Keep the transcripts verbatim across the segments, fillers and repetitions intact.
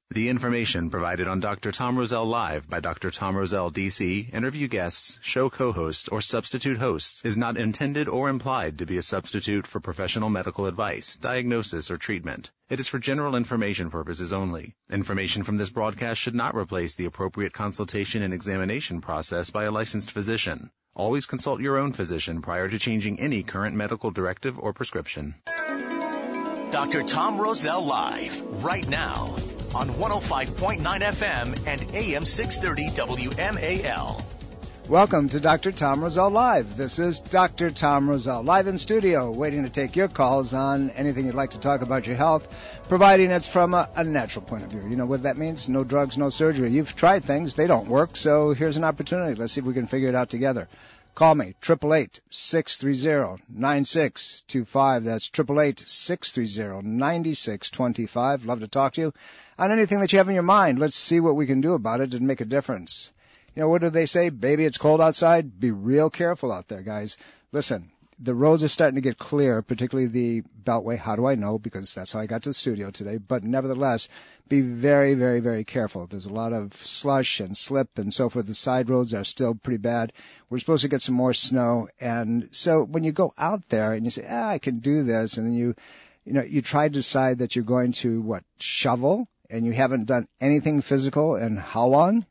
The information provided on Doctor Tom Rosell Live by Doctor Tom Rosell, D C, interview guests, show co-hosts, or substitute hosts is not intended or implied to be a substitute for professional medical advice, diagnosis, or treatment. It is for general information purposes only. Information from this broadcast should not replace the appropriate consultation and examination process by a licensed physician. Always consult your own physician prior to changing any current medical directive or prescription. Doctor Tom Rosell Live, right now, on one oh five point nine F M and A M six thirty W M A L. Welcome to Doctor Tom Rosell Live. This is Doctor Tom Rosell, live in studio, waiting to take your calls on anything you'd like to talk about your health, providing it's from a, a natural point of view. You know what that means? No drugs, no surgery. You've tried things, they don't work, so here's an opportunity. Let's see if we can figure it out together. Call me, eight eight eight, six three zero, nine six two five. That's eight eight eight, six three zero, nine six two five. Love to talk to you on anything that you have in your mind. Let's see what we can do about it and make a difference. You know, what do they say? Baby, it's cold outside. Be real careful out there, guys. Listen, the roads are starting to get clear, particularly the Beltway. How do I know? Because that's how I got to the studio today. But nevertheless, be very, very, very careful. There's a lot of slush and slip and so forth. The side roads are still pretty bad. We're supposed to get some more snow. And so when you go out there and you say, ah, I can do this, and then you, you know, you try to decide that you're going to, what, shovel, and you haven't done anything physical and how long?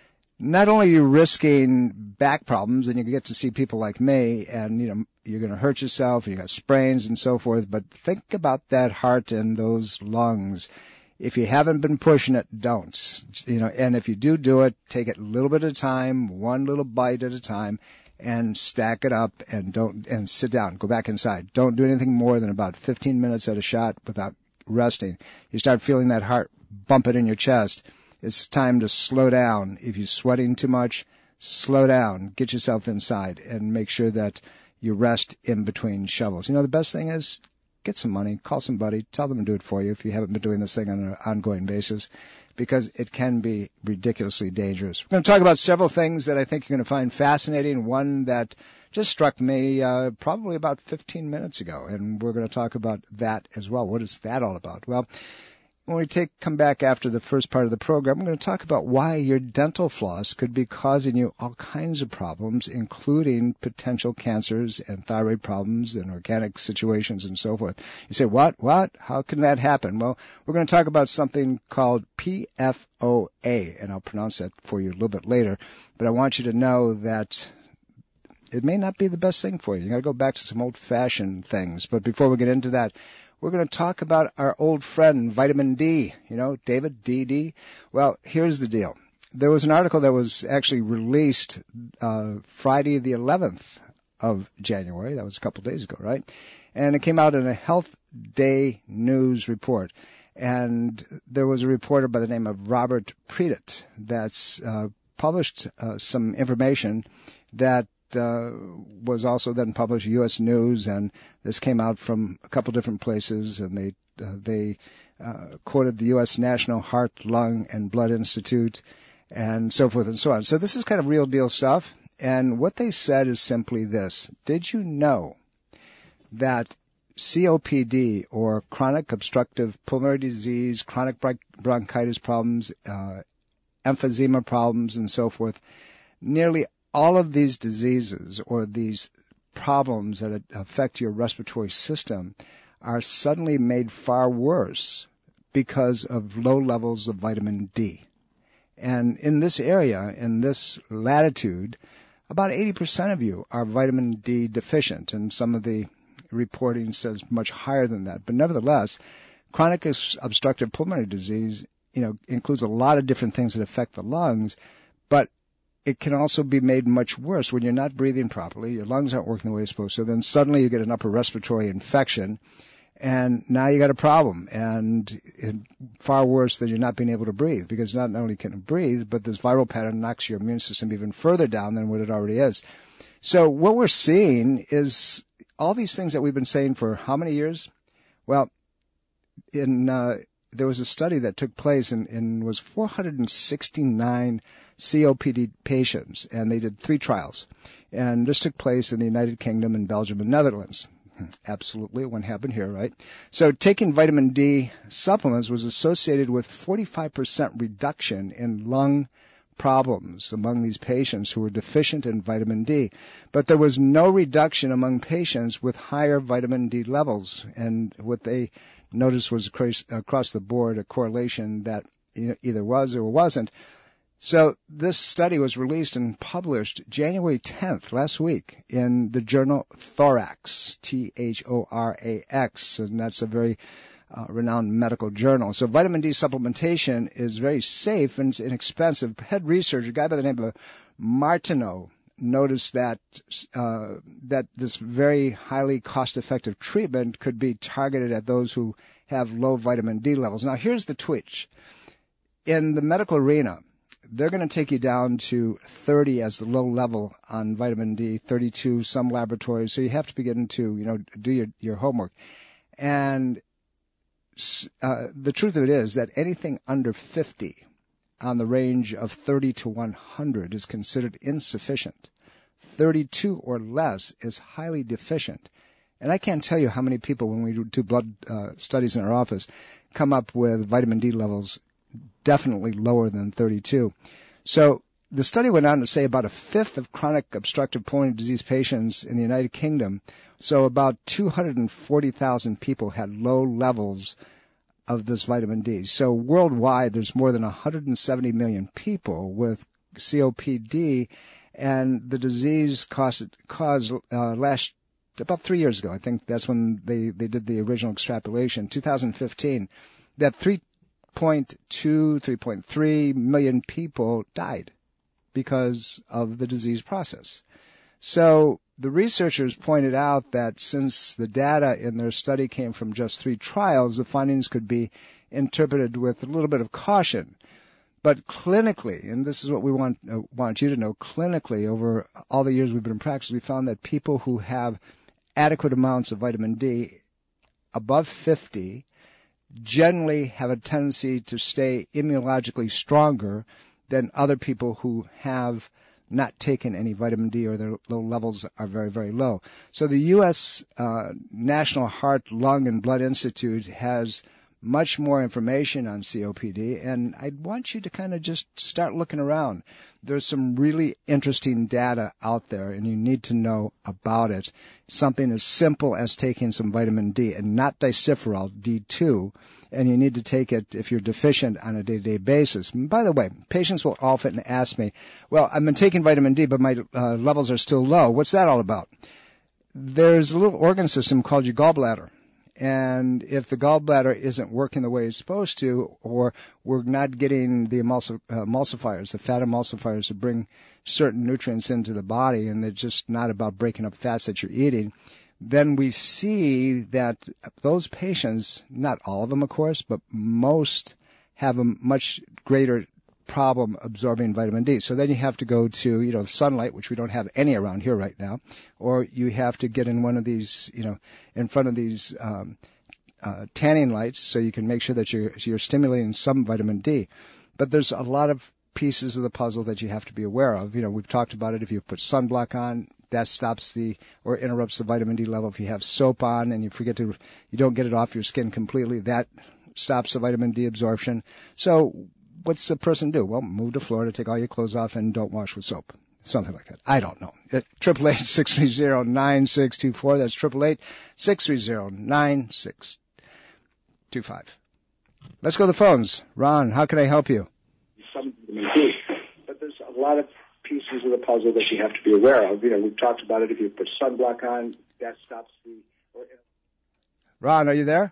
Not only are you risking back problems, and you get to see people like me, and, you know, you're going to hurt yourself, and you got sprains and so forth, but think about that heart and those lungs. If you haven't been pushing it, don't. You know, and if you do do it, take it a little bit at a time, one little bite at a time, and stack it up, and don't, and sit down. Go back inside. Don't do anything more than about fifteen minutes at a shot without resting. You start feeling that heart bumping in your chest. It's time to slow down. If you're sweating too much, slow down. Get yourself inside and make sure that you rest in between shovels. You know, the best thing is get some money, call somebody, tell them to do it for you if you haven't been doing this thing on an ongoing basis, because it can be ridiculously dangerous. We're going to talk about several things that I think you're going to find fascinating. One that just struck me uh, probably about fifteen minutes ago, and we're going to talk about that as well. What is that all about? Well, when we take come back after the first part of the program, we're going to talk about why your dental floss could be causing you all kinds of problems, including potential cancers and thyroid problems and organic situations and so forth. You say, what? What? How can that happen? Well, we're going to talk about something called P F O A, and I'll pronounce that for you a little bit later. But I want you to know that it may not be the best thing for you. You got to go back to some old-fashioned things. But before we get into that, we're going to talk about our old friend, vitamin D. You know, David, D D. Well, here's the deal. There was an article that was actually released uh, Friday the eleventh of January. That was a couple days ago, right? And it came out in a Health Day News report. And there was a reporter by the name of Robert Predet that's uh, published uh, some information that Uh, was also then published U S News, and this came out from a couple different places, and they uh, they uh, quoted the U S National Heart, Lung, and Blood Institute, and so forth and so on. So this is kind of real deal stuff, and what they said is simply this. Did you know that C O P D, or chronic obstructive pulmonary disease, chronic bronchitis problems, uh, emphysema problems, and so forth, nearly all of these diseases or these problems that affect your respiratory system are suddenly made far worse because of low levels of vitamin D. And in this area, in this latitude, about eighty percent of you are vitamin D deficient, and some of the reporting says much higher than that. But nevertheless, chronic obstructive pulmonary disease, you know, includes a lot of different things that affect the lungs, but it can also be made much worse when you're not breathing properly, your lungs aren't working the way they're supposed to, then suddenly you get an upper respiratory infection, and now you got a problem, and it, far worse than you're not being able to breathe, because not only can you breathe, but this viral pattern knocks your immune system even further down than what it already is. So what we're seeing is all these things that we've been saying for how many years? Well, in uh, there was a study that took place and, and was four hundred sixty-nine C O P D patients, and they did three trials. And this took place in the United Kingdom and Belgium and Netherlands. Absolutely. It wouldn't happen here, right? So taking vitamin D supplements was associated with forty-five percent reduction in lung problems among these patients who were deficient in vitamin D. But there was no reduction among patients with higher vitamin D levels. And what they noticed was across, across the board a correlation that either was or wasn't. So this study was released and published January tenth, last week, in the journal Thorax, T H O R A X, and that's a very uh, renowned medical journal. So vitamin D supplementation is very safe and it's inexpensive. Head researcher, a guy by the name of Martineau, noticed that uh, that this very highly cost-effective treatment could be targeted at those who have low vitamin D levels. Now, here's the twitch. In the medical arena, they're going to take you down to thirty as the low level on vitamin D, thirty-two, some laboratories. So you have to begin to, you know, do your, your homework. And uh, the truth of it is that anything under fifty on the range of thirty to one hundred is considered insufficient. thirty-two or less is highly deficient. And I can't tell you how many people, when we do blood uh, studies in our office, come up with vitamin D levels definitely lower than thirty-two. So the study went on to say about a fifth of chronic obstructive pulmonary disease patients in the United Kingdom, so about two hundred forty thousand people had low levels of this vitamin D. So worldwide, there's more than one hundred seventy million people with C O P D, and the disease caused, caused uh, last about three years ago. I think that's when they, they did the original extrapolation, two thousand fifteen, that three point two, three point three million people died because of the disease process. So the researchers pointed out that since the data in their study came from just three trials, the findings could be interpreted with a little bit of caution. But clinically, and this is what we want uh, want you to know, clinically, over all the years we've been in practice, we found that people who have adequate amounts of vitamin D above fifty generally have a tendency to stay immunologically stronger than other people who have not taken any vitamin D or their low levels are very, very low. So the U S uh, National Heart, Lung, and Blood Institute has much more information on C O P D, and I'd want you to kind of just start looking around. There's some really interesting data out there, and you need to know about it. Something as simple as taking some vitamin D, and not dicephoral, D two, and you need to take it if you're deficient on a day-to-day basis. And by the way, patients will often ask me, well, I've been taking vitamin D, but my uh, levels are still low. What's that all about? There's a little organ system called your gallbladder. And if the gallbladder isn't working the way it's supposed to, or we're not getting the emulsif- uh, emulsifiers, the fat emulsifiers to bring certain nutrients into the body, and it's just not about breaking up fats that you're eating, then we see that those patients, not all of them, of course, but most have a much greater problem absorbing vitamin D. So then you have to go to, you know, sunlight, which we don't have any around here right now, or you have to get in one of these, you know, in front of these um, uh, tanning lights so you can make sure that you're, you're stimulating some vitamin D. But there's a lot of pieces of the puzzle that you have to be aware of. You know, we've talked about it. If you put sunblock on, that stops the or interrupts the vitamin D level. If you have soap on and you forget to, you don't get it off your skin completely, that stops the vitamin D absorption. So what's the person do? Well, move to Florida, take all your clothes off, and don't wash with soap. Something like that. I don't know. Triple eight six three zero nine six two four. That's triple eight six three zero nine six two five. Let's go to the phones. Ron, how can I help you? Some vitamin D, but there's a lot of pieces of the puzzle that you have to be aware of. You know, we've talked about it. If you put sunblock on, that stops the. Or, Ron, are you there?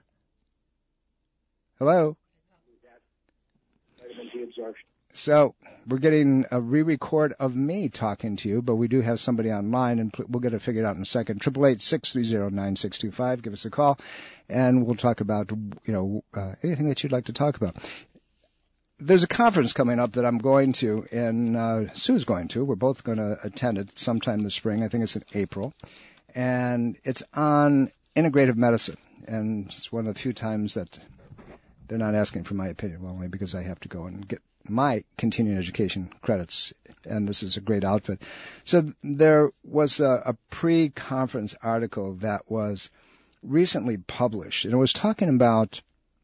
Hello. Vitamin D absorption. So we're getting a re-record of me talking to you, but we do have somebody online, and we'll get it figured out in a second. Triple eight six three zero nine six two five. Give us a call, and we'll talk about, you know, uh, anything that you'd like to talk about. There's a conference coming up that I'm going to, and uh, Sue's going to. We're both going to attend it sometime this spring. I think it's in April, and it's on integrative medicine, and it's one of the few times that They're not asking for my opinion, well, only because I have to go and get my continuing education credits, and this is a great outfit. So there was a, a pre-conference article that was recently published, and it was talking about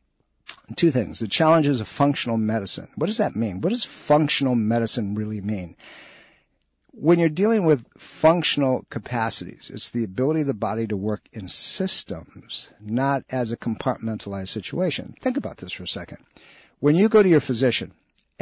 two things: the challenges of functional medicine. What does that mean? What does functional medicine really mean? When you're dealing with functional capacities, it's the ability of the body to work in systems, not as a compartmentalized situation. Think about this for a second. When you go to your physician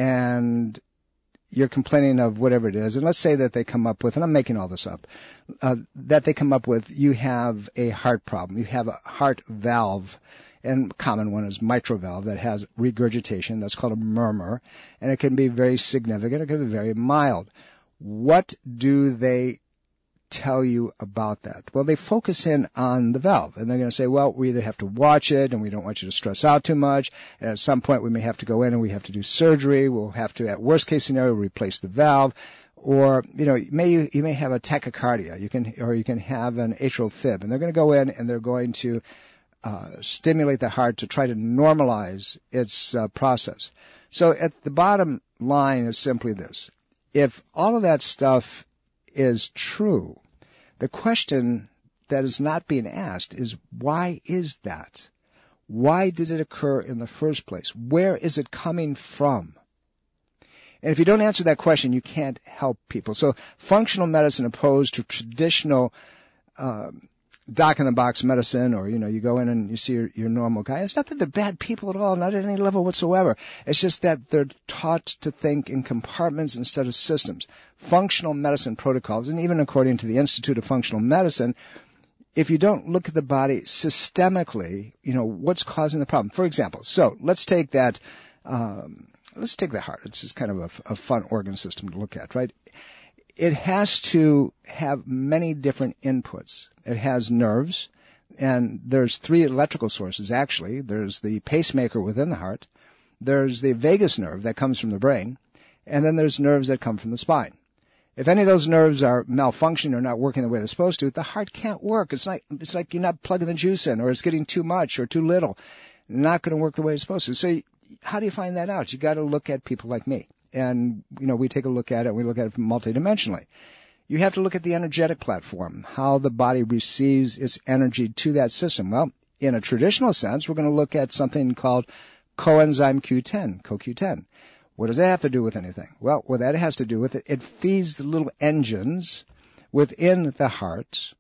and you're complaining of whatever it is, and let's say that they come up with, and I'm making all this up, uh, that they come up with, you have a heart problem, you have a heart valve, and a common one is mitral valve that has regurgitation. That's called a murmur, and it can be very significant, it can be very mild. What do they tell you about that? Well, they focus in on the valve, and they're going to say, well, we either have to watch it, and we don't want you to stress out too much, and at some point we may have to go in and we have to do surgery. We'll have to, at worst case scenario, replace the valve, or, you know, may you, you may have a tachycardia, you can, or you can have an atrial fib, and they're going to go in and they're going to uh, stimulate the heart to try to normalize its uh, process. So at the bottom line is simply this. If all of that stuff is true, the question that is not being asked is, why is that? Why did it occur in the first place? Where is it coming from? And if you don't answer that question, you can't help people. So functional medicine opposed to traditional um, doc-in-the-box medicine, or, you know, you go in and you see your, your normal guy. It's not that they're bad people at all, not at any level whatsoever. It's just that they're taught to think in compartments instead of systems. Functional medicine protocols, and even according to the Institute of Functional Medicine, if you don't look at the body systemically, you know, what's causing the problem? For example, so let's take that, um, let's take the heart. It's just kind of a, a fun organ system to look at, right? It has to have many different inputs. It has nerves, and there's three electrical sources, actually. There's the pacemaker within the heart, there's the vagus nerve that comes from the brain, and then there's nerves that come from the spine. If any of those nerves are malfunctioning or not working the way they're supposed to, the heart can't work. It's like, it's like you're not plugging the juice in, or it's getting too much or too little. Not going to work the way it's supposed to. So how do you find that out? You got to look at people like me. And, you know, we take a look at it, we look at it multidimensionally. You have to look at the energetic platform, how the body receives its energy to that system. Well, in a traditional sense, we're going to look at something called coenzyme Q ten, co Q ten. What does that have to do with anything? Well, what that has to do with it, it feeds the little engines within the heart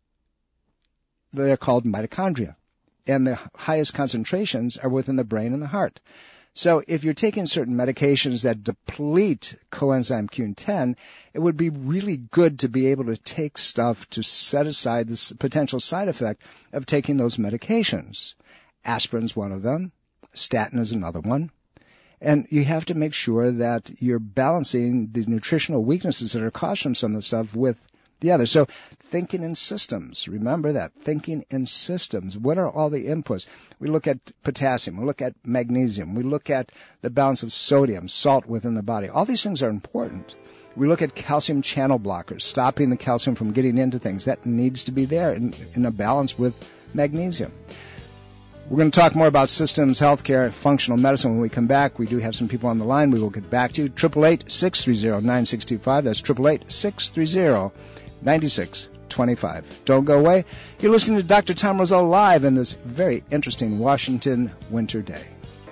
that are called mitochondria. And the highest concentrations are within the brain and the heart. So if you're taking certain medications that deplete coenzyme Q ten, it would be really good to be able to take stuff to set aside the potential side effect of taking those medications. Aspirin's one of them. Statin is another one. And you have to make sure that you're balancing the nutritional weaknesses that are caused from some of the stuff with the other. So thinking in systems. Remember that. Thinking in systems. What are all the inputs? We look at potassium. We look at magnesium. We look at the balance of sodium, salt within the body. All these things are important. We look at calcium channel blockers, stopping the calcium from getting into things. That needs to be there in, in a balance with magnesium. We're going to talk more about systems, healthcare, functional medicine when we come back. We do have some people on the line. We will get back to you. eight eight eight, six three zero, nine six two five. That's eight eight eight, six three zero, nine six two five. Don't go away. You're listening to Doctor Tom Rosell live in this very interesting Washington winter day.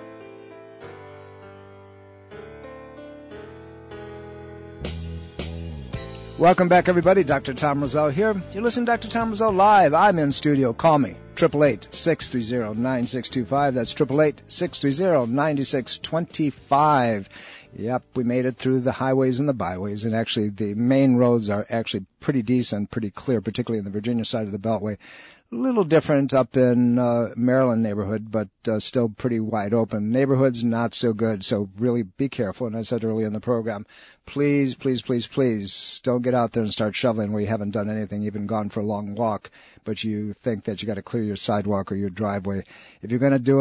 Welcome back, everybody. Doctor Tom Rosell here. You're listening to Doctor Tom Rosell live. I'm in studio. Call me. eight eight eight, six three zero, nine six two five. That's eight eight eight, six three zero, nine six two five. Yep, we made it through the highways and the byways, and actually the main roads are actually pretty decent, pretty clear, particularly in the Virginia side of the Beltway. A little different up in uh, Maryland neighborhood, but uh, still pretty wide open. Neighborhoods not so good, so really be careful. And I said earlier in the program, please, please, please, please don't get out there and start shoveling where you haven't done anything, even gone for a long walk, but you think that you got to clear your sidewalk or your driveway. If you're going to do it,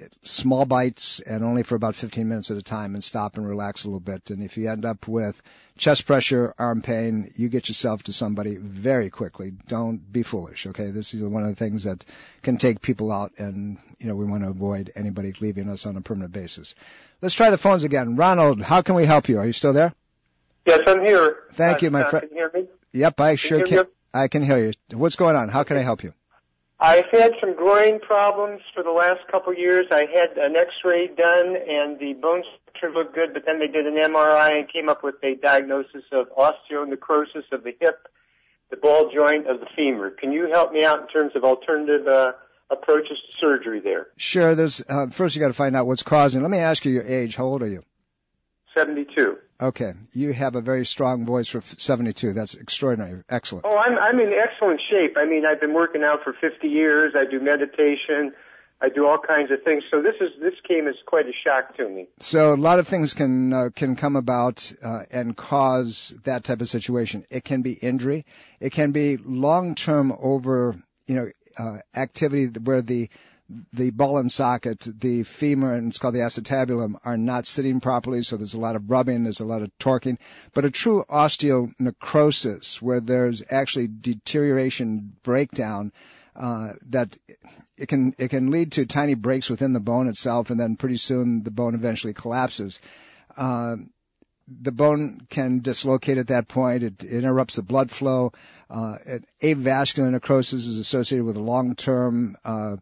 small bites and only for about fifteen minutes at a time, and stop and relax a little bit. And if you end up with chest pressure, arm pain, you get yourself to somebody very quickly. Don't be foolish, okay? This is one of the things that can take people out, and, you know, we want to avoid anybody leaving us on a permanent basis. Let's try the phones again. Ronald, how can we help you? Are you still there? Yes, I'm here. Thank uh, you, my friend. Can you hear me? Yep, I can sure can. I can hear you. What's going on? How can I help you? I've had some groin problems for the last couple of years. I had an X-ray done, and the bone structure looked good, but then they did an M R I and came up with a diagnosis of osteonecrosis of the hip, the ball joint of the femur. Can you help me out in terms of alternative uh, approaches to surgery there? Sure. There's uh, first you got to find out what's causing. Let me ask you your age. How old are you? seventy-two. Okay. You have a very strong voice for seventy-two. That's extraordinary. Excellent. Oh, I'm I'm in excellent shape. I mean, I've been working out for fifty years. I do meditation. I do all kinds of things. So this is this came as quite a shock to me. So a lot of things can uh, can come about uh, and cause that type of situation. It can be injury. It can be long-term over, you know, uh, activity where the the ball and socket, the femur, and it's called the acetabulum, are not sitting properly, so there's a lot of rubbing, there's a lot of torquing. But a true osteonecrosis, where there's actually deterioration, breakdown, uh, that it can it can lead to tiny breaks within the bone itself, and then pretty soon the bone eventually collapses. Uh, the bone can dislocate at that point. It, it interrupts the blood flow. Uh, avascular necrosis is associated with a long-term uh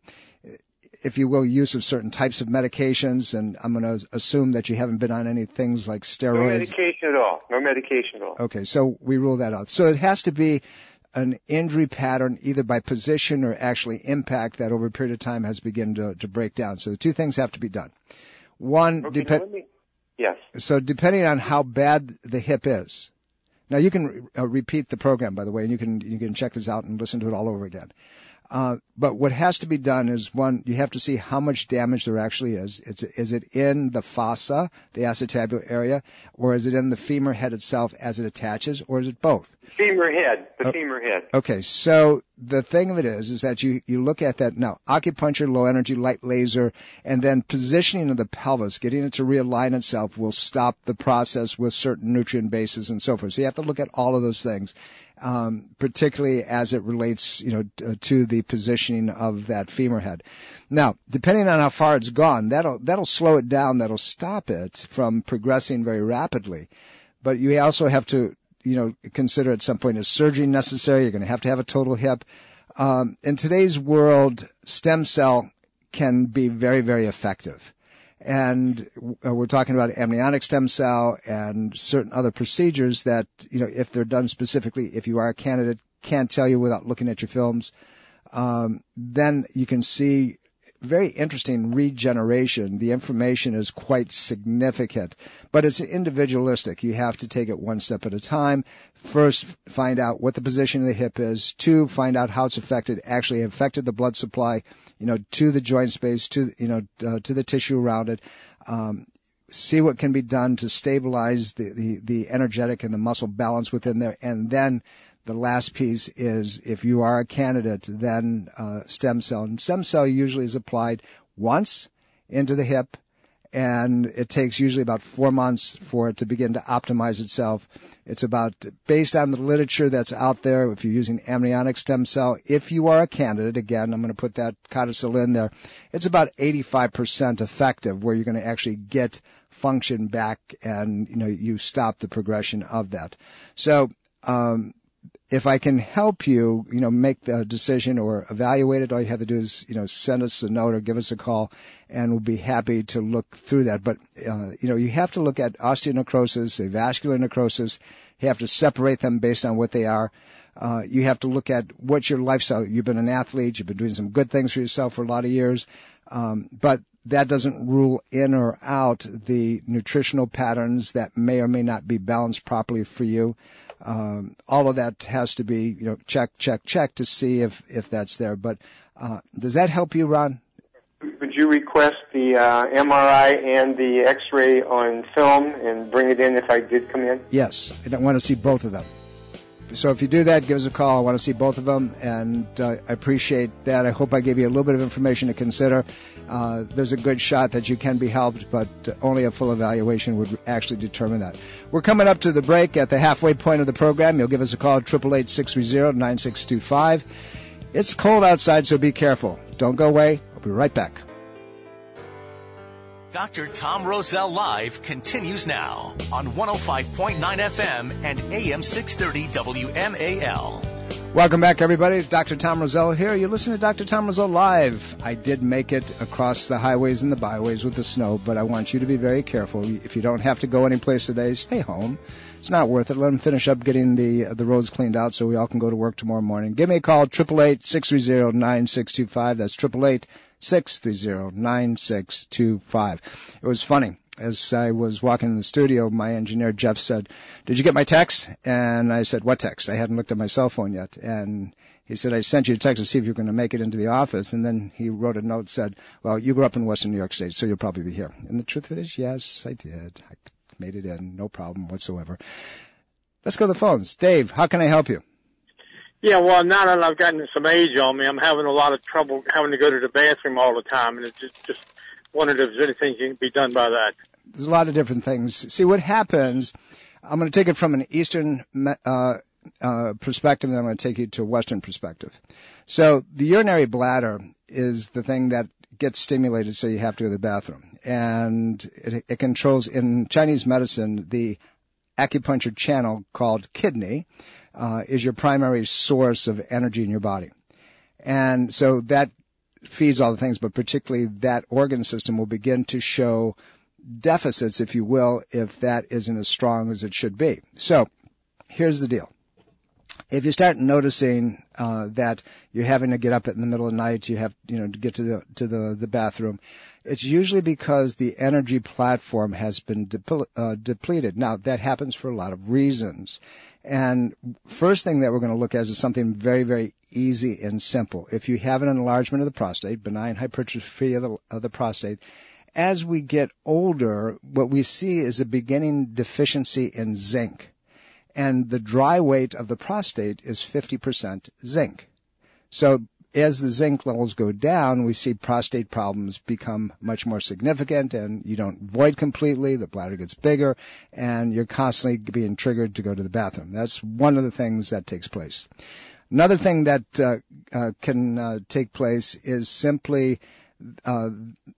if you will, use of certain types of medications, and I'm going to assume that you haven't been on any things like steroids. No medication at all. No medication at all. Okay, so we rule that out. So it has to be an injury pattern, either by position or actually impact, that over a period of time has begun to, to break down. So the two things have to be done. One, okay, dep- let me, yes. So depending on how bad the hip is. Now you can uh, repeat the program, by the way, and you can you can check this out and listen to it all over again. Uh, but what has to be done is, one, you have to see how much damage there actually is. It's, is it in the fossa, the acetabular area, or is it in the femur head itself as it attaches, or is it both? Femur head, the oh, femur head. Okay, so the thing of it is, is that you, you look at that now, acupuncture, low energy, light laser, and then positioning of the pelvis, getting it to realign itself will stop the process with certain nutrient bases and so forth. So you have to look at all of those things. Um, particularly as it relates, you know, t- to the positioning of that femur head. Now, depending on how far it's gone, that'll that'll slow it down, that'll stop it from progressing very rapidly. But you also have to, you know, consider at some point, is surgery necessary? You're going to have to have a total hip. Um, in today's world, stem cell can be very, very effective. And we're talking about amniotic stem cell and certain other procedures that, you know, if they're done specifically, if you are a candidate, can't tell you without looking at your films, um, then you can see very interesting regeneration. The information is quite significant, but it's individualistic. You have to take it one step at a time. First, find out what the position of the hip is. Two, find out how it's affected, actually affected the blood supply, you know, to the joint space, to, you know, uh, to the tissue around it. Um, see what can be done to stabilize the, the, the energetic and the muscle balance within there. And then the last piece is, if you are a candidate, then uh, stem cell. And stem cell usually is applied once into the hip, and it takes usually about four months for it to begin to optimize itself. It's about, based on the literature that's out there, if you're using amniotic stem cell, if you are a candidate, again, I'm going to put that codicil in there, it's about eighty-five percent effective, where you're going to actually get function back and, you know, you stop the progression of that. So, um, if I can help you, you know, make the decision or evaluate it, all you have to do is, you know, send us a note or give us a call, and we'll be happy to look through that. But, uh, you know, you have to look at osteonecrosis, avascular necrosis. You have to separate them based on what they are. Uh, you have to look at what's your lifestyle. You've been an athlete. You've been doing some good things for yourself for a lot of years. Um, but that doesn't rule in or out the nutritional patterns that may or may not be balanced properly for you. Um, all of that has to be, you know, check, check, check to see if, if that's there. But uh, does that help you, Ron? Would you request the uh, M R I and the X-ray on film and bring it in if I did come in? Yes. I want to see both of them. So if you do that, give us a call. I want to see both of them, and uh, I appreciate that. I hope I gave you a little bit of information to consider. Uh, there's a good shot that you can be helped, but only a full evaluation would actually determine that. We're coming up to the break at the halfway point of the program. You'll give us a call at eight eight eight, six three zero, nine six two five. It's cold outside, so be careful. Don't go away. I'll be right back. Doctor Tom Rosell Live continues now on one oh five point nine F M and A M six thirty W M A L. Welcome back, everybody. Doctor Tom Rosell here. You're listening to Doctor Tom Rosell Live. I did make it across the highways and the byways with the snow, but I want you to be very careful. If you don't have to go anyplace today, stay home. It's not worth it. Let them finish up getting the the roads cleaned out so we all can go to work tomorrow morning. Give me a call, eight eight eight, six three zero, nine six two five. That's eight eight eight, six three zero, nine six two five. It was funny. As I was walking in the studio, my engineer, Jeff, said, "Did you get my text?" And I said, "What text?" I hadn't looked at my cell phone yet. And he said, "I sent you a text to see if you're going to make it into the office." And then he wrote a note, said, "Well, you grew up in Western New York State, so you'll probably be here." And the truth of it is, yes, I did. I made it in, no problem whatsoever. Let's go to the phones. Dave, how can I help you? Yeah, well, now that I've gotten some age on me, I'm having a lot of trouble having to go to the bathroom all the time, and it just, just wondered if there's anything can be done by that. There's a lot of different things. See, what happens, I'm going to take it from an Eastern uh, uh, perspective, and I'm going to take you to a Western perspective. So the urinary bladder is the thing that gets stimulated, so you have to go to the bathroom. And it, it controls, in Chinese medicine, the acupuncture channel called kidney uh, is your primary source of energy in your body. And so that feeds all the things, but particularly that organ system will begin to show deficits, if you will, if that isn't as strong as it should be. So here's the deal. If you start noticing uh, that you're having to get up in the middle of the night, you have, you know, to get to the to the, the bathroom, it's usually because the energy platform has been depl- uh, depleted. Now, that happens for a lot of reasons. And first thing that we're going to look at is something very, very easy and simple. If you have an enlargement of the prostate, benign hypertrophy of the, of the prostate, as we get older, what we see is a beginning deficiency in zinc. And the dry weight of the prostate is fifty percent zinc. So as the zinc levels go down, we see prostate problems become much more significant, and you don't void completely, the bladder gets bigger, and you're constantly being triggered to go to the bathroom. That's one of the things that takes place. Another thing that uh, uh, can uh, take place is simply uh,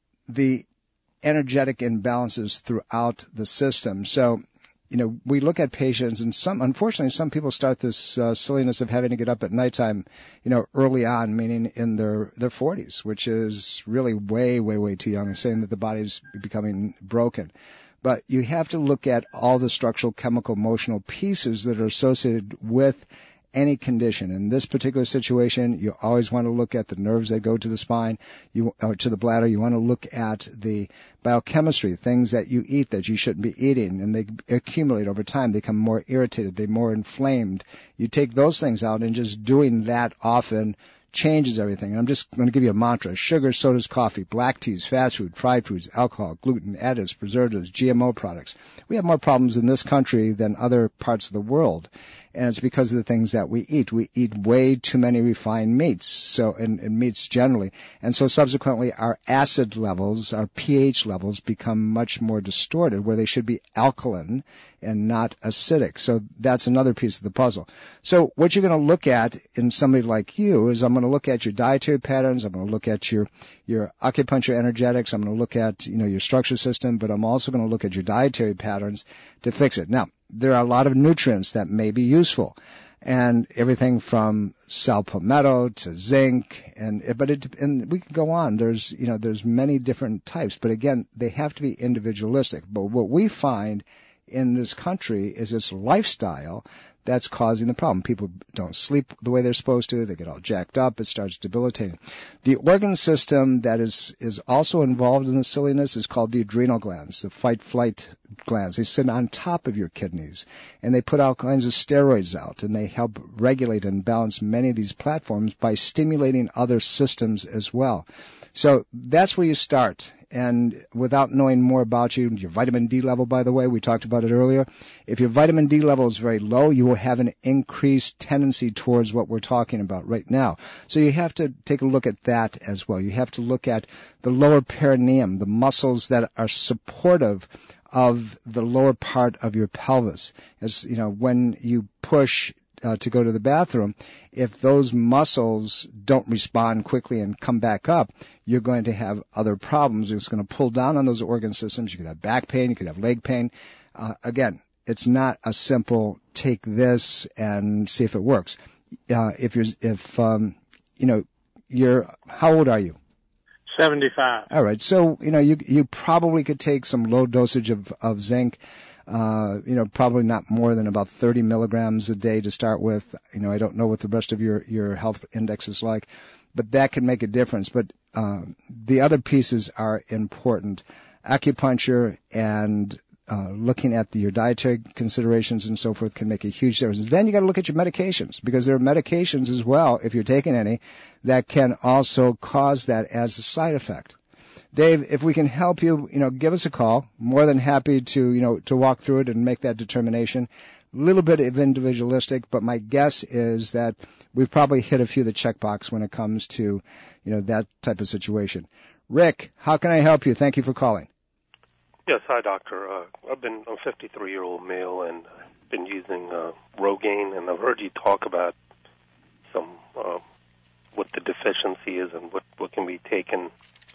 the energetic imbalances throughout the system. So, you know, we look at patients, and some, unfortunately, some people start this uh, silliness of having to get up at nighttime, you know, early on, meaning in their, their forties, which is really way, way, way too young, saying that the body's becoming broken. But you have to look at all the structural, chemical, emotional pieces that are associated with any condition. In this particular situation, you always want to look at the nerves that go to the spine, you, or to the bladder. You want to look at the biochemistry, things that you eat that you shouldn't be eating, and they accumulate over time. They become more irritated. They're more inflamed. You take those things out, and just doing that often changes everything. And I'm just going to give you a mantra. Sugar, sodas, coffee, black teas, fast food, fried foods, alcohol, gluten, additives, preservatives, G M O products. We have more problems in this country than other parts of the world. And it's because of the things that we eat. We eat way too many refined meats, so and, and meats generally. And so subsequently our acid levels, our pH levels become much more distorted, where they should be alkaline and not acidic. So that's another piece of the puzzle. So what you're going to look at in somebody like you is I'm going to look at your dietary patterns, I'm going to look at your your acupuncture energetics, I'm going to look at, you know, your structure system, but I'm also going to look at your dietary patterns to fix it. Now, there are a lot of nutrients that may be useful, and everything from sal palmetto to zinc, and but it and we can go on. There's you know there's many different types, but again, they have to be individualistic. But what we find in this country is this lifestyle that's causing the problem. People don't sleep the way they're supposed to. They get all jacked up. It starts debilitating. The organ system that is, is also involved in the silliness is called the adrenal glands, the fight-flight glands. They sit on top of your kidneys, and they put all kinds of steroids out, and they help regulate and balance many of these platforms by stimulating other systems as well. So that's where you start. and without knowing more about you, your vitamin D level, by the way, we talked about it earlier. If your vitamin D level is very low, you will have an increased tendency towards what we're talking about right now. So you have to take a look at that as well. You have to look at the lower perineum, the muscles that are supportive of the lower part of your pelvis. As you know, when you push Uh, to go to the bathroom, if those muscles don't respond quickly and come back up, you're going to have other problems. It's going to pull down on those organ systems. You could have back pain. You could have leg pain. Uh, again, it's not a simple take this and see if it works. Uh, if you're, if, um, you know, you're, how old are you? seventy-five. All right. So, you know, you, you probably could take some low dosage of, of zinc. Uh, you know, probably not more than about thirty milligrams a day to start with. You know, I don't know what the rest of your, your health index is like, but that can make a difference. But, um, the other pieces are important. Acupuncture and, uh, looking at the, your dietary considerations and so forth can make a huge difference. Then you got to look at your medications, because there are medications as well, if you're taking any, that can also cause that as a side effect. Dave, if we can help you, you know, give us a call. More than happy to, you know, to walk through it and make that determination. A little bit of individualistic, but my guess is that we've probably hit a few of the checkbox when it comes to, you know, that type of situation. Rick, how can I help you? Thank you for calling. Yes, hi, doctor. Uh, I've been I'm a fifty-three-year-old male and been using uh, Rogaine, and I've heard you talk about some uh, what the deficiency is and what, what can be taken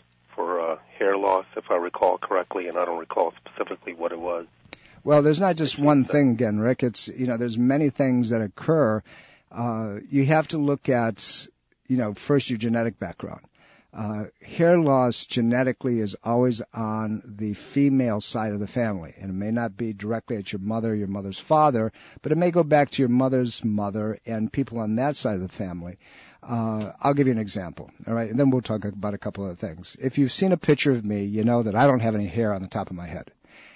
for uh, hair loss, if I recall correctly, and I don't recall specifically what it was. Well, there's not just one thing again, Rick. It's, you know, there's many things that occur. Uh, you have to look at, you know, first your genetic background. Uh, hair loss genetically is always on the female side of the family, and it may not be directly at your mother, your mother's father, but it may go back to your mother's mother and people on that side of the family. Uh, I'll give you an example, all right, and then we'll talk about a couple of things. If you've seen a picture of me, you know that I don't have any hair on the top of my head.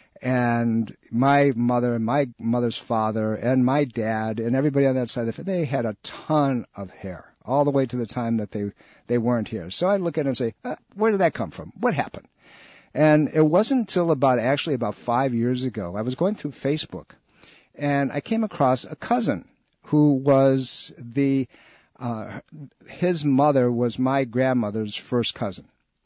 And my mother and my mother's father and my dad and everybody on that side of the family, they had a ton of hair, all the way to the time that they, they weren't here. So I look at it and say, uh, where did that come from? What happened? And it wasn't until about, actually about five years ago, I was going through Facebook, and I came across a cousin who was the Uh, his mother was my grandmother's first cousin,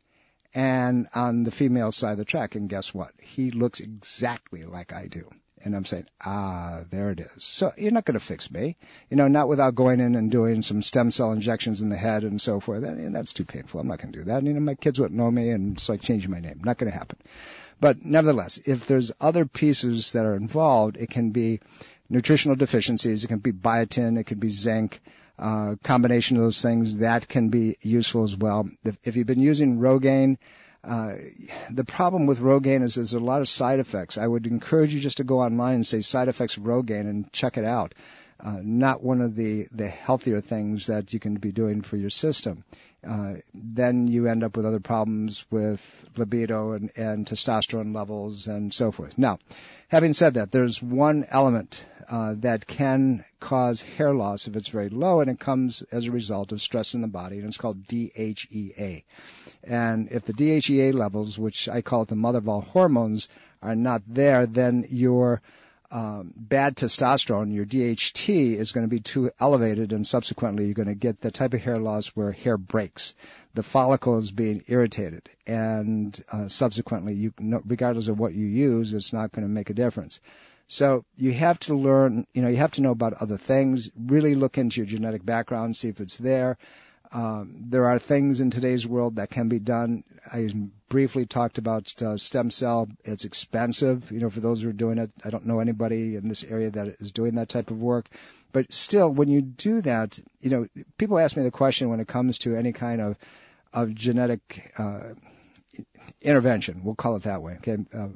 and on the female side of the track. And guess what? He looks exactly like I do. And I'm saying, ah, there it is. So you're not going to fix me, you know, not without going in and doing some stem cell injections in the head and so forth. I mean, that's too painful. I'm not going to do that. And, you know, my kids wouldn't know me, and it's like changing my name. Not going to happen. But nevertheless, if there's other pieces that are involved, it can be nutritional deficiencies. It can be biotin. It could be zinc. Uh, combination of those things, that can be useful as well. If, if you've been using Rogaine, uh, the problem with Rogaine is there's a lot of side effects. I would encourage you just to go online and say side effects of Rogaine and check it out. Uh, not one of the, the healthier things that you can be doing for your system. Uh, then you end up with other problems with libido and, and testosterone levels and so forth. Now, having said that, there's one element uh, that can cause hair loss if it's very low, and it comes as a result of stress in the body, and it's called D H E A. And if the D H E A levels, which I call it the mother of all hormones, are not there, then your um, bad testosterone, your D H T, is going to be too elevated, and subsequently you're going to get the type of hair loss where hair breaks. The follicle is being irritated, and uh, subsequently, you, regardless of what you use, it's not going to make a difference. So you have to learn, you know, you have to know about other things, really look into your genetic background, see if it's there. Um, there are things in today's world that can be done. I briefly talked about uh, stem cell. It's expensive, you know, for those who are doing it. I don't know anybody in this area that is doing that type of work. But still, when you do that, you know, people ask me the question when it comes to any kind of, of genetic uh, intervention, we'll call it that way, okay? Uh,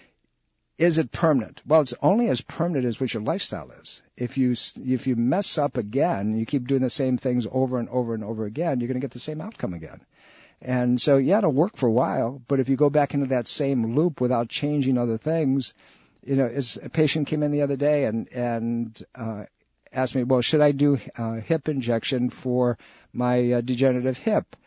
Is it permanent? Well, it's only as permanent as what your lifestyle is. If you if you mess up again, you keep doing the same things over and over and over again, you're going to get the same outcome again. And so, yeah, it'll work for a while, but if you go back into that same loop without changing other things, you know, as a patient came in the other day and and uh, asked me, well, should I do uh, hip injection for my uh, degenerative hip?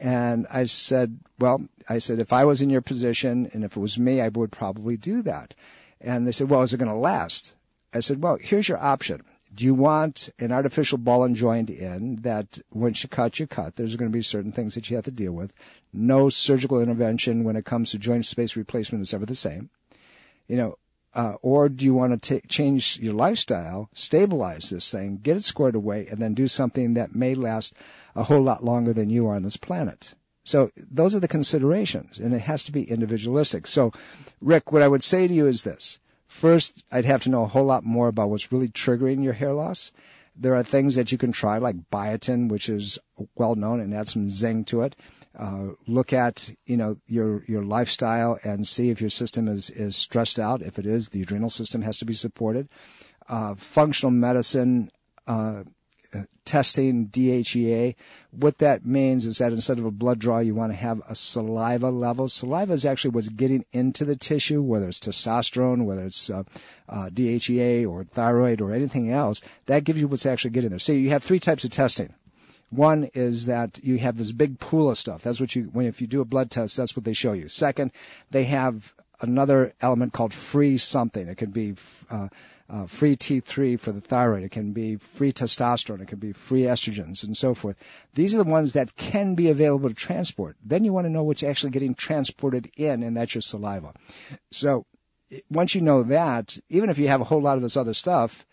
And I said, well, I said, if I was in your position and if it was me, I would probably do that. And they said, well, is it going to last? I said, well, here's your option. Do you want an artificial ball and joint in that once you cut, you cut? There's going to be certain things that you have to deal with. No surgical intervention when it comes to joint space replacement is ever the same. You know, uh, or do you want to t- change your lifestyle, stabilize this thing, get it squared away, and then do something that may last a whole lot longer than you are on this planet? So those are the considerations, and it has to be individualistic. So, Rick, what I would say to you is this. First, I'd have to know a whole lot more about what's really triggering your hair loss. There are things that you can try, like biotin, which is well known, and add some zing to it. Uh, look at, you know, your your lifestyle and see if your system is, is stressed out. If it is, the adrenal system has to be supported. Uh, functional medicine, uh, Uh, testing D H E A. What that means is that instead of a blood draw, you want to have a saliva level. Saliva is actually what's getting into the tissue, whether it's testosterone, whether it's uh, uh, D H E A or thyroid or anything else. That gives you what's actually getting there. So you have three types of testing. One is that you have this big pool of stuff. That's what you, when if you do a blood test, that's what they show you. Second, they have another element called free something. It could be uh, uh, free T three for the thyroid. It can be free testosterone. It can be free estrogens and so forth. These are the ones that can be available to transport. Then you want to know what's actually getting transported in, and that's your saliva. So once you know that, even if you have a whole lot of this other stuff,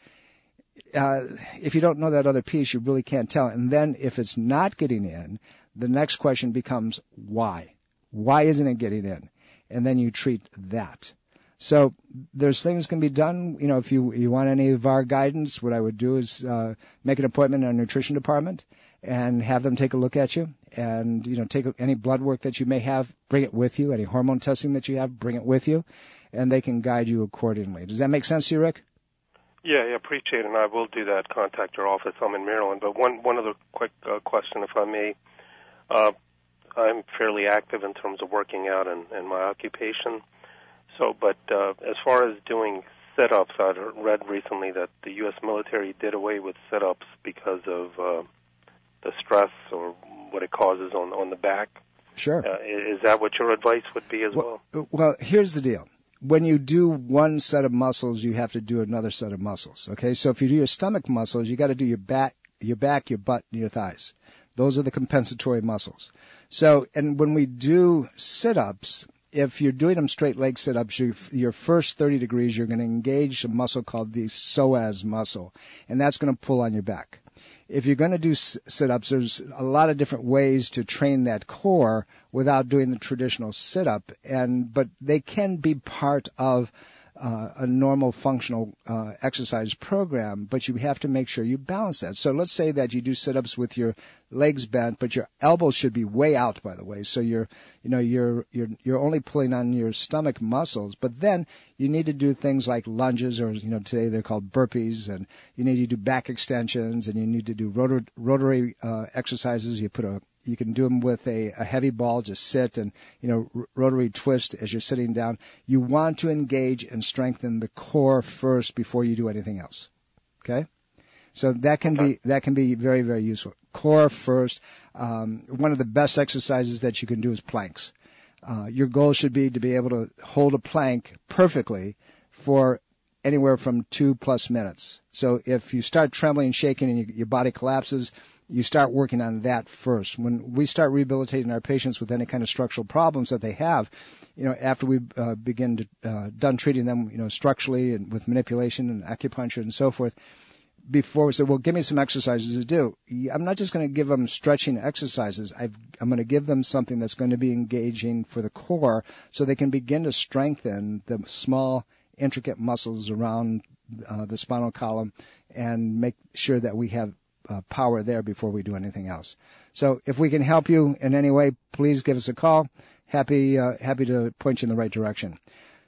uh, if you don't know that other piece, you really can't tell. And then if it's not getting in, the next question becomes why? Why isn't it getting in? And then you treat that. So there's things can be done. You know, if you you want any of our guidance, what I would do is uh, make an appointment in our nutrition department and have them take a look at you, and you know, take any blood work that you may have, bring it with you. Any hormone testing that you have, bring it with you, and they can guide you accordingly. Does that make sense to you, Rick? Yeah, I appreciate it, and I will do that. Contact your office. I'm in Maryland. But one one other quick uh, question, if I may. Uh, I'm fairly active in terms of working out and, and my occupation. So, but uh, as far as doing sit-ups, I read recently that the U S military did away with sit-ups because of uh, the stress or what it causes on, on the back. Sure. Uh, is that what your advice would be as well? Well, well, here's the deal. When you do one set of muscles, you have to do another set of muscles. Okay, so if you do your stomach muscles, you got to do your back, your back, your butt, and your thighs. Those are the compensatory muscles. So, and when we do sit-ups, if you're doing them straight leg sit-ups, you, your first thirty degrees, you're going to engage a muscle called the psoas muscle, and that's going to pull on your back. If you're going to do sit-ups, there's a lot of different ways to train that core without doing the traditional sit-up, and but they can be part of uh, a normal functional uh, exercise program, but you have to make sure you balance that. So let's say that you do sit-ups with your legs bent, but your elbows should be way out, by the way. So you're, you know, you're you're you're only pulling on your stomach muscles, but then you need to do things like lunges, or you know, today they're called burpees, and you need to do back extensions, and you need to do rotor, rotary uh, exercises. You put a You can do them with a, a heavy ball, just sit and, you know, r- rotary twist as you're sitting down. You want to engage and strengthen the core first before you do anything else. Okay? So that can be, that can be very, very useful. Core first. Um, one of the best exercises that you can do is planks. Uh, your goal should be to be able to hold a plank perfectly for anywhere from two plus minutes. So if you start trembling and shaking and you, your body collapses, you start working on that first. When we start rehabilitating our patients with any kind of structural problems that they have, you know, after we uh, begin to, uh, done treating them, you know, structurally and with manipulation and acupuncture and so forth, before we say, well, give me some exercises to do. I'm not just going to give them stretching exercises. I've, I'm going to give them something that's going to be engaging for the core so they can begin to strengthen the small, intricate muscles around uh, the spinal column and make sure that we have Uh, power there before we do anything else. So if we can help you in any way, please give us a call. Happy, uh, happy to point you in the right direction.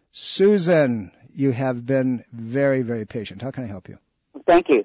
Susan, you have been very, very patient. How can I help you? Thank you.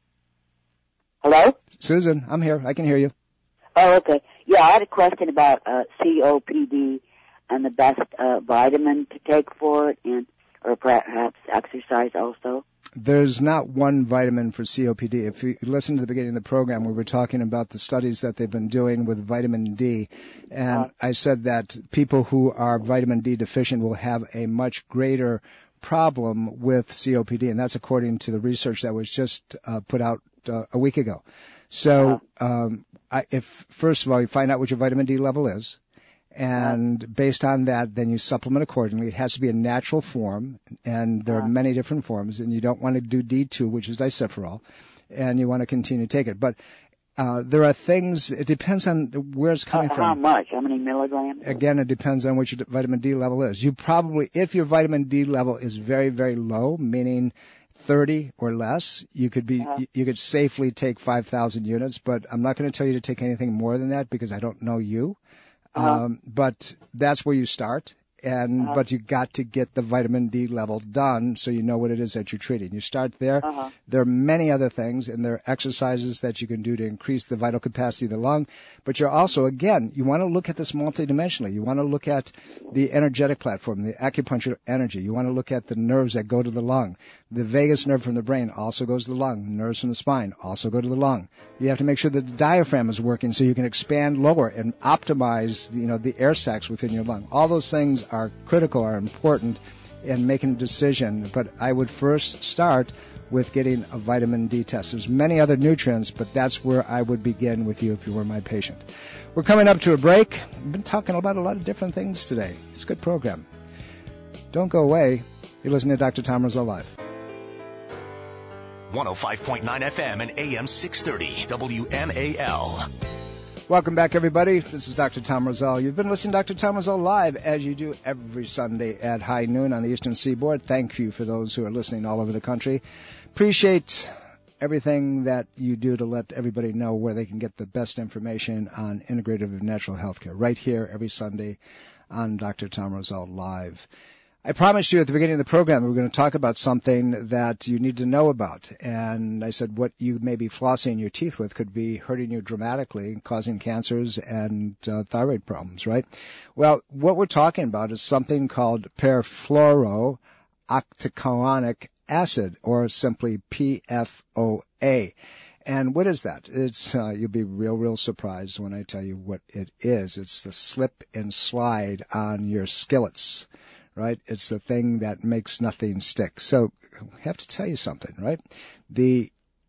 Hello? Susan, I'm here. I can hear you. Oh, okay. Yeah, I had a question about uh, C O P D and the best uh, vitamin to take for it, and or perhaps exercise also. there's not one vitamin for C O P D. If you listen to the beginning of the program, we were talking about the studies that they've been doing with vitamin D, and I said that people who are vitamin D deficient will have a much greater problem with C O P D, and that's according to the research that was just uh, put out uh, a week ago. So, um, I, if first of all you find out what your vitamin D level is, and based on that, then you supplement accordingly. It has to be a natural form, and there are many different forms, and you don't want to do D two, which is disulfiram, and you want to continue to take it. But uh, there are things, it depends on where it's coming how, from. How much? How many milligrams? Again, it depends on what your vitamin D level is. You probably, if your vitamin D level is very, very low, meaning thirty or less, you could be, uh-huh. you could safely take five thousand units, but I'm not going to tell you to take anything more than that because I don't know you. Uh-huh. Um, but that's where you start, and uh-huh. but you got to get the vitamin D level done so you know what it is that you're treating. You start there. Uh-huh. There are many other things, and there are exercises that you can do to increase the vital capacity of the lung. But you're also, again, you want to look at this multidimensionally. You want to look at the energetic platform, the acupuncture energy. You want to look at the nerves that go to the lung. The vagus nerve from the brain also goes to the lung. Nerves from the spine also go to the lung. You have to make sure that the diaphragm is working so you can expand lower and optimize, you know, the air sacs within your lung. All those things are critical, are important in making a decision. But I would first start with getting a vitamin D test. There's many other nutrients, but that's where I would begin with you if you were my patient. We're coming up to a break. We've been talking about a lot of different things today. It's a good program. Don't go away. You're listening to Doctor Tom Rosell Live. one oh five point nine F M and A M six thirty W M A L. Welcome back, everybody. This is Doctor Tom Rosell. You've been listening to Doctor Tom Rosell Live, as you do every Sunday at high noon on the Eastern Seaboard. Thank you for those who are listening all over the country. Appreciate everything that you do to let everybody know where they can get the best information on integrative natural health care right here every Sunday on Doctor Tom Rosell Live. I promised you at the beginning of the program we were going to talk about something that you need to know about. And I said what you may be flossing your teeth with could be hurting you dramatically, causing cancers and uh, thyroid problems, right? Well, what we're talking about is something called perfluorooctanoic acid, or simply P F O A. And what is that? It's uh, you'll be real, real surprised when I tell you what it is. It's the slip and slide on your skillets. Right? It's the thing that makes nothing stick. So I have to tell you something, right? The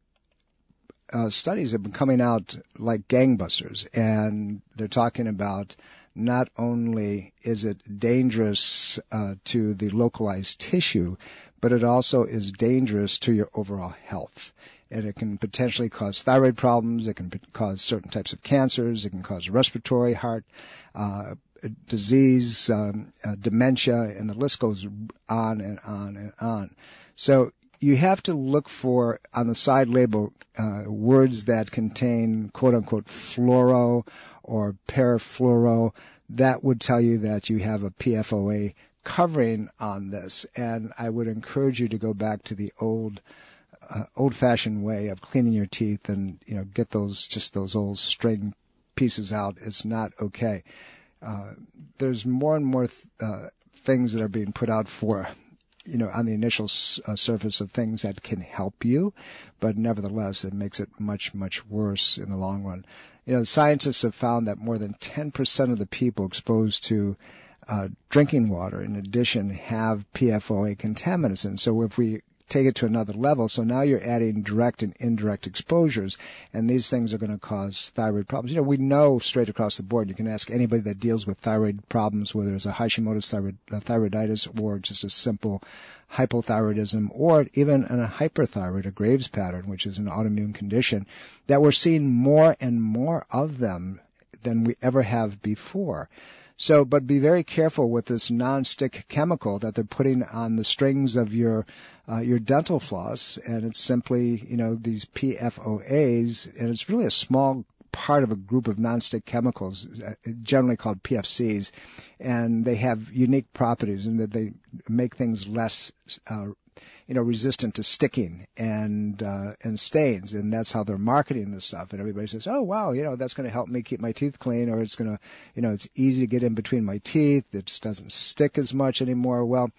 uh, studies have been coming out like gangbusters, and they're talking about not only is it dangerous uh, to the localized tissue, but it also is dangerous to your overall health. And it can potentially cause thyroid problems. It can cause certain types of cancers. It can cause respiratory, heart, uh, disease, um, uh, dementia, and the list goes on and on and on. So you have to look for, on the side label, uh, words that contain quote-unquote fluoro or perfluoro. That would tell you that you have a P F O A covering on this. And I would encourage you to go back to the old uh, old-fashioned way of cleaning your teeth and, you know, get those, just those old string pieces out. It's not okay. Uh, there's more and more th- uh, things that are being put out for, you know, on the initial s- uh, surface of things that can help you, but nevertheless, it makes it much, much worse in the long run. You know, scientists have found that more than ten percent of the people exposed to uh, drinking water, in addition, have P F O A contaminants. And so if we take it to another level, so now you're adding direct and indirect exposures, and these things are going to cause thyroid problems. You know, we know straight across the board, you can ask anybody that deals with thyroid problems, whether it's a Hashimoto's thyroid, uh, thyroiditis or just a simple hypothyroidism, or even a hyperthyroid, a Graves pattern, which is an autoimmune condition, that we're seeing more and more of them than we ever have before. So, but be very careful with this non-stick chemical that they're putting on the strings of your uh, your dental floss, and it's simply, you know, these P F O As, and it's really a small part of a group of non-stick chemicals, generally called P F Cs, and they have unique properties in that they make things less uh, you know, resistant to sticking and uh, and stains, and that's how they're marketing this stuff. And everybody says, "Oh, wow, you know, that's going to help me keep my teeth clean," or it's going to, you know, it's easy to get in between my teeth. It just doesn't stick as much anymore. Well,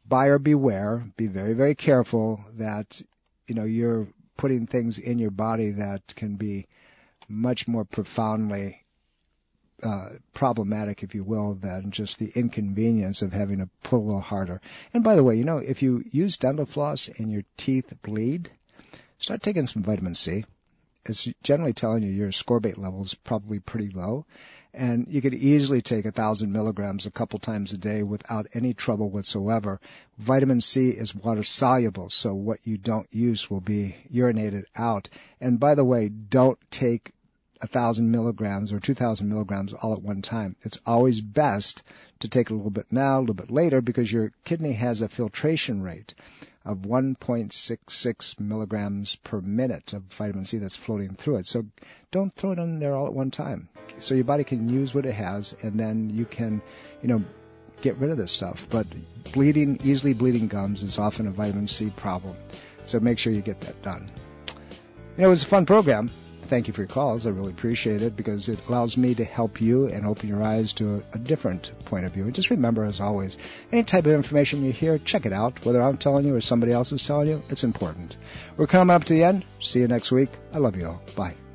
buyer beware. Be very, very careful that, you know, you're putting things in your body that can be much more profoundly uh, problematic, if you will, than just the inconvenience of having to pull a little harder. And by the way, you know, if you use dental floss and your teeth bleed, start taking some vitamin C. It's generally telling you your ascorbate level is probably pretty low. And you could easily take a thousand milligrams a couple times a day without any trouble whatsoever. Vitamin C is water soluble, so what you don't use will be urinated out. And by the way, don't take a thousand milligrams or two thousand milligrams all at one time. It's always best to take a little bit now, a little bit later, because your kidney has a filtration rate of one point six six milligrams per minute of vitamin C that's floating through it. So don't throw it in there all at one time. So your body can use what it has, and then you can, you know, get rid of this stuff. But bleeding, easily bleeding gums is often a vitamin C problem. So make sure you get that done. You know, it was a fun program. Thank you for your calls. I really appreciate it because it allows me to help you and open your eyes to a, a different point of view. And just remember, as always, any type of information you hear, check it out. Whether I'm telling you or somebody else is telling you, it's important. We're coming up to the end. See you next week. I love you all. Bye.